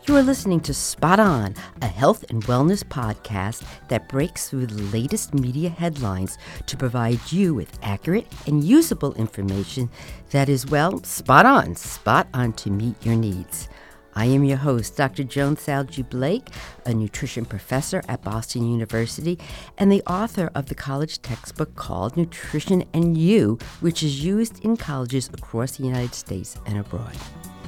You are listening to Spot On, a health and wellness podcast that breaks through the latest media headlines to provide you with accurate and usable information that is, well, spot on to meet your needs. I am your host, Dr. Joan Salge Blake, a nutrition professor at Boston University and the author of the college textbook called Nutrition and You, which is used in colleges across the United States and abroad.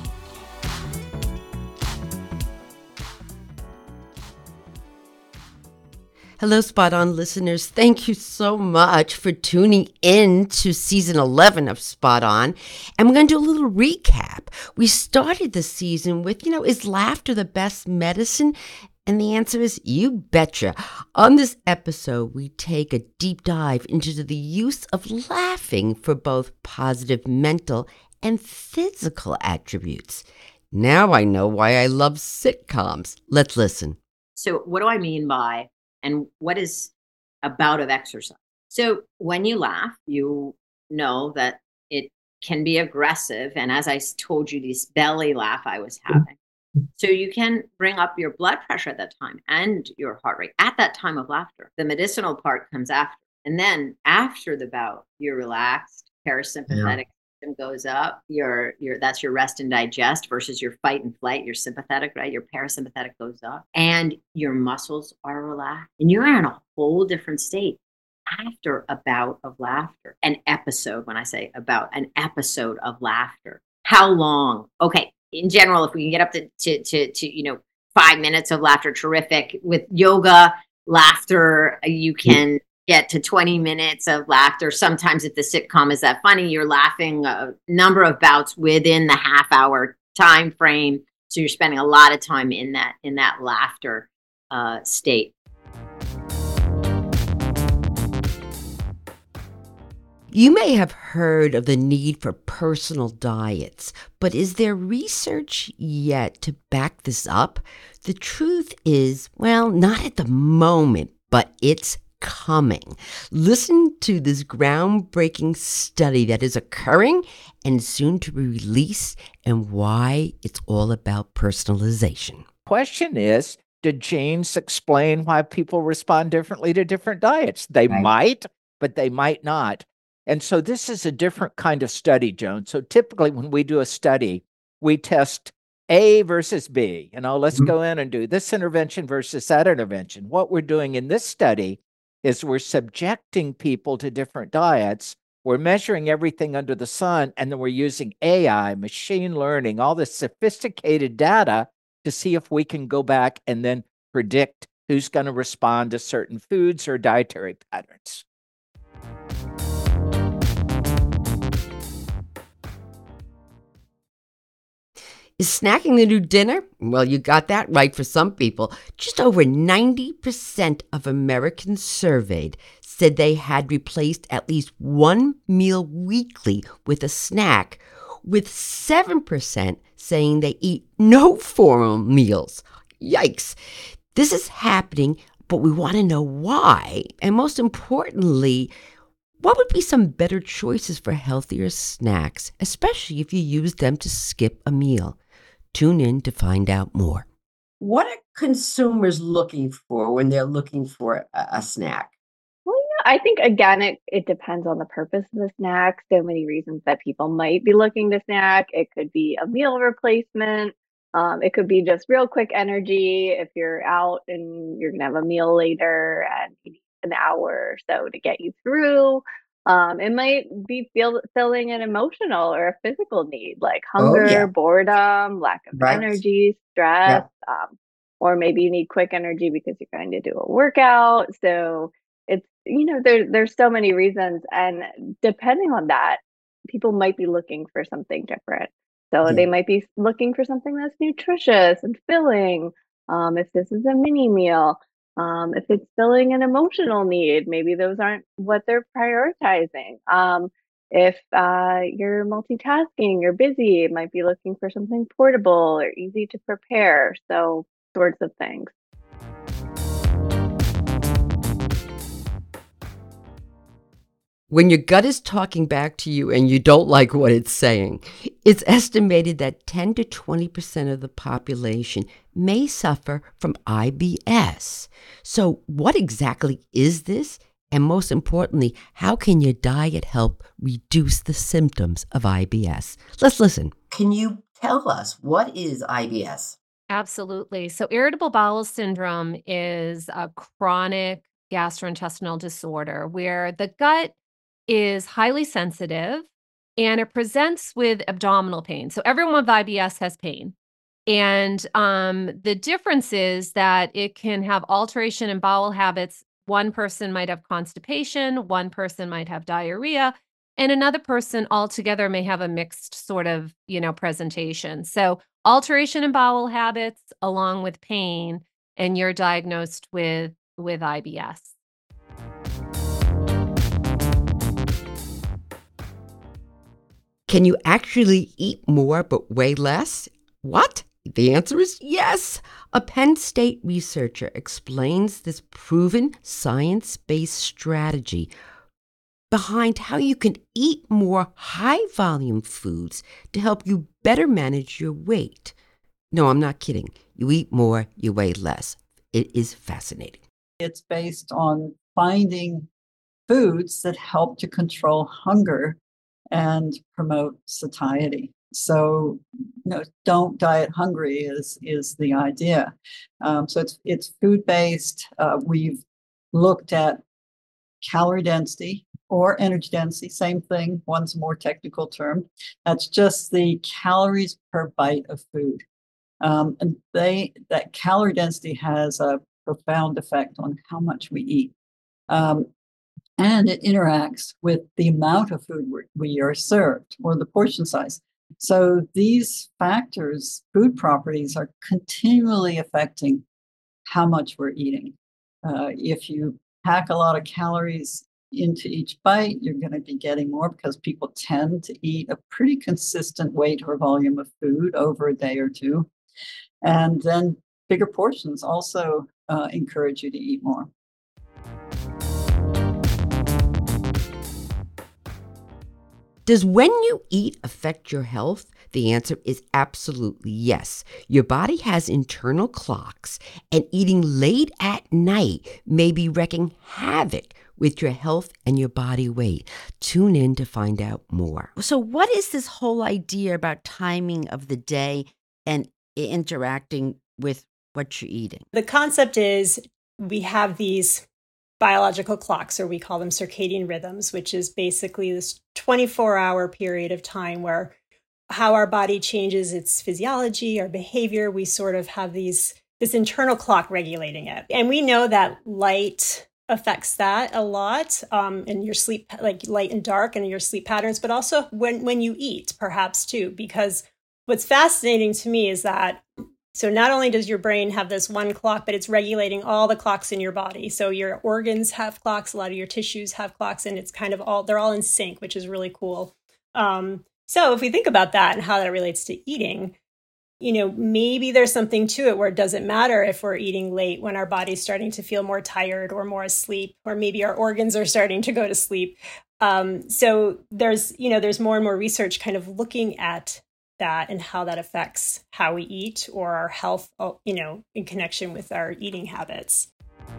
Hello, Spot On listeners. Thank you so much for tuning in to season 11 of Spot On. And we're going to do a little recap. We started the season with, is laughter the best medicine? And the answer is you betcha. On this episode, we take a deep dive into the use of laughing for both positive mental and physical attributes. Now I know why I love sitcoms. Let's listen. So what do I mean by and what is a bout of exercise? So when you laugh, you know that it can be aggressive. And as I told you, this belly laugh I was having. So you can bring up your blood pressure at that time and your heart rate at that time of laughter. The medicinal part comes after. And then after the bout, you're relaxed, parasympathetic system goes up. Your that's your rest and digest versus your fight and flight. Your sympathetic, right? Your parasympathetic goes up, and your muscles are relaxed, and you're in a whole different state after a bout of laughter. An episode. When I say about an episode of laughter, how long? Okay, in general, if we can get up to 5 minutes of laughter, terrific. With yoga, laughter, you can get to 20 minutes of laughter. Sometimes if the sitcom is that funny, you're laughing a number of bouts within the half-hour time frame. So you're spending a lot of time in that laughter state. You may have heard of the need for personal diets, but is there research yet to back this up? The truth is, well, not at the moment, but it's coming. Listen to this groundbreaking study that is occurring and soon to be released, and why it's all about personalization. Question is, do genes explain why people respond differently to different diets? They might, but they might not. And so this is a different kind of study, Joan. So typically when we do a study, we test A versus B. Let's go in and do this intervention versus that intervention. What we're doing in this study is we're subjecting people to different diets. We're measuring everything under the sun, and then we're using AI, machine learning, all this sophisticated data to see if we can go back and then predict who's going to respond to certain foods or dietary patterns. Is snacking the new dinner? Well, you got that right for some people. Just over 90% of Americans surveyed said they had replaced at least one meal weekly with a snack, with 7% saying they eat no formal meals. Yikes. This is happening, but we want to know why. And most importantly, what would be some better choices for healthier snacks, especially if you use them to skip a meal? Tune in to find out more. What are consumers looking for when they're looking for a snack? Well, I think, again, it depends on the purpose of the snack. So many reasons that people might be looking to snack. It could be a meal replacement. It could be just real quick energy if you're out and you're going to have a meal later and you need an hour or so to get you through. It might be filling an emotional or a physical need like hunger, boredom, lack of energy, stress, or maybe you need quick energy because you're going to do a workout. So it's, there's so many reasons. And depending on that, people might be looking for something different. So they might be looking for something that's nutritious and filling. If this is a mini meal. If it's filling an emotional need, maybe those aren't what they're prioritizing. If you're multitasking, you're busy, it might be looking for something portable or easy to prepare. So sorts of things. When your gut is talking back to you and you don't like what it's saying, it's estimated that 10 to 20% of the population may suffer from IBS. So, what exactly is this? And most importantly, how can your diet help reduce the symptoms of IBS? Let's listen. Can you tell us what is IBS? Absolutely. So, irritable bowel syndrome is a chronic gastrointestinal disorder where the gut is highly sensitive and it presents with abdominal pain. So, everyone with IBS has pain. And the difference is that it can have alteration in bowel habits. One person might have constipation, one person might have diarrhea, and another person altogether may have a mixed sort of, presentation. So, alteration in bowel habits along with pain, and you're diagnosed with IBS. Can you actually eat more but weigh less? What? The answer is yes. A Penn State researcher explains this proven science-based strategy behind how you can eat more high-volume foods to help you better manage your weight. No, I'm not kidding. You eat more, you weigh less. It is fascinating. It's based on finding foods that help to control hunger and promote satiety. So, don't diet hungry is the idea. So it's food based. We've looked at calorie density or energy density, same thing. One's a more technical term. That's just the calories per bite of food. And that calorie density has a profound effect on how much we eat. And it interacts with the amount of food we are served or the portion size. So these factors, food properties, are continually affecting how much we're eating. If you pack a lot of calories into each bite, you're going to be getting more because people tend to eat a pretty consistent weight or volume of food over a day or two. And then bigger portions also encourage you to eat more. Does when you eat affect your health? The answer is absolutely yes. Your body has internal clocks, and eating late at night may be wreaking havoc with your health and your body weight. Tune in to find out more. So, what is this whole idea about timing of the day and interacting with what you're eating? The concept is we have these biological clocks, or we call them circadian rhythms, which is basically this 24-hour period of time where how our body changes its physiology, our behavior. We sort of have this internal clock regulating it. And we know that light affects that a lot in your sleep, like light and dark and your sleep patterns, but also when you eat, perhaps too, because what's fascinating to me is that so not only does your brain have this one clock, but it's regulating all the clocks in your body. So your organs have clocks, a lot of your tissues have clocks, and it's kind of they're all in sync, which is really cool. So if we think about that and how that relates to eating, maybe there's something to it where it doesn't matter if we're eating late when our body's starting to feel more tired or more asleep, or maybe our organs are starting to go to sleep. So there's more and more research kind of looking at that and how that affects how we eat or our health, in connection with our eating habits.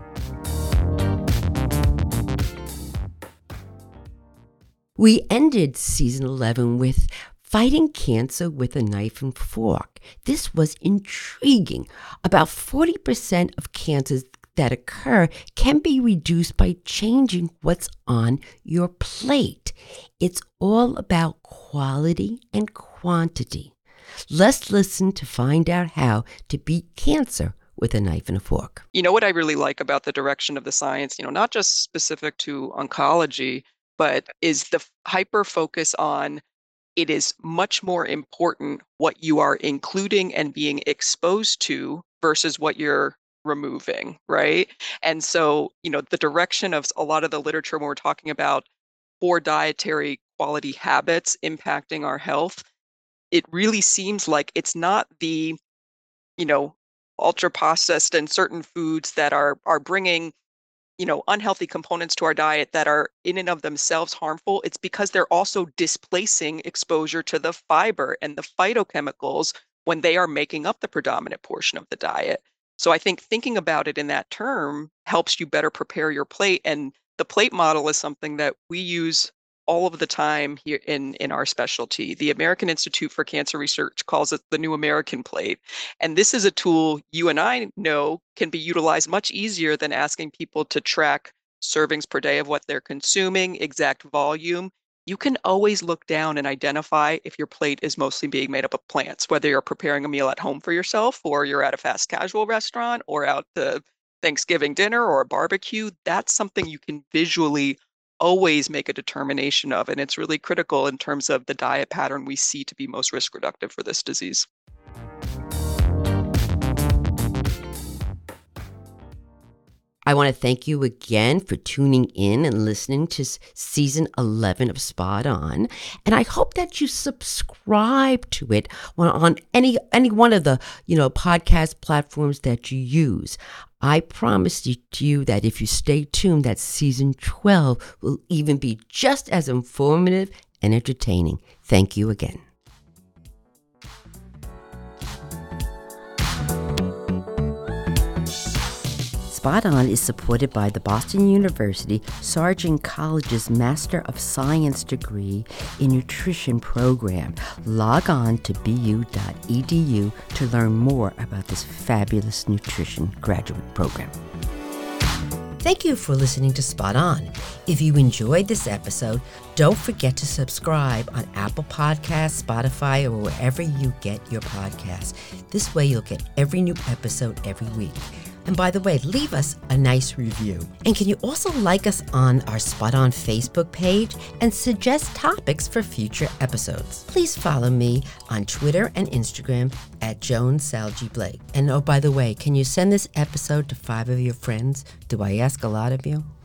We ended season 11 with fighting cancer with a knife and fork. This was intriguing. About 40% of cancers that occur can be reduced by changing what's on your plate. It's all about quality and quantity. Let's listen to find out how to beat cancer with a knife and a fork. What I really like about the direction of the science, not just specific to oncology, but is the hyper focus on it is much more important what you are including and being exposed to versus what you're removing, right? And so, the direction of a lot of the literature when we're talking about poor dietary quality habits impacting our health, it really seems like it's not the, ultra processed and certain foods that are bringing unhealthy components to our diet that are in and of themselves harmful, it's because they're also displacing exposure to the fiber and the phytochemicals when they are making up the predominant portion of the diet. So I think thinking about it in that term helps you better prepare your plate. And the plate model is something that we use all of the time here in our specialty. The American Institute for Cancer Research calls it the New American Plate. And this is a tool you and I know can be utilized much easier than asking people to track servings per day of what they're consuming, exact volume. You can always look down and identify if your plate is mostly being made up of plants, whether you're preparing a meal at home for yourself, or you're at a fast casual restaurant, or out to Thanksgiving dinner or a barbecue. That's something you can visually always make a determination of. And it's really critical in terms of the diet pattern we see to be most risk reductive for this disease. I want to thank you again for tuning in and listening to season 11 of Spot On. And I hope that you subscribe to it on any one of the, podcast platforms that you use. I promise you that if you stay tuned, that season 12 will even be just as informative and entertaining. Thank you again. Spot On is supported by the Boston University Sargent College's Master of Science degree in Nutrition program. Log on to bu.edu to learn more about this fabulous nutrition graduate program. Thank you for listening to Spot On. If you enjoyed this episode, don't forget to subscribe on Apple Podcasts, Spotify, or wherever you get your podcasts. This way you'll get every new episode every week. And by the way, leave us a nice review. And can you also like us on our Spot On Facebook page and suggest topics for future episodes? Please follow me on Twitter and Instagram at Joan Salge Blake. And oh, by the way, can you send this episode to 5 of your friends? Do I ask a lot of you?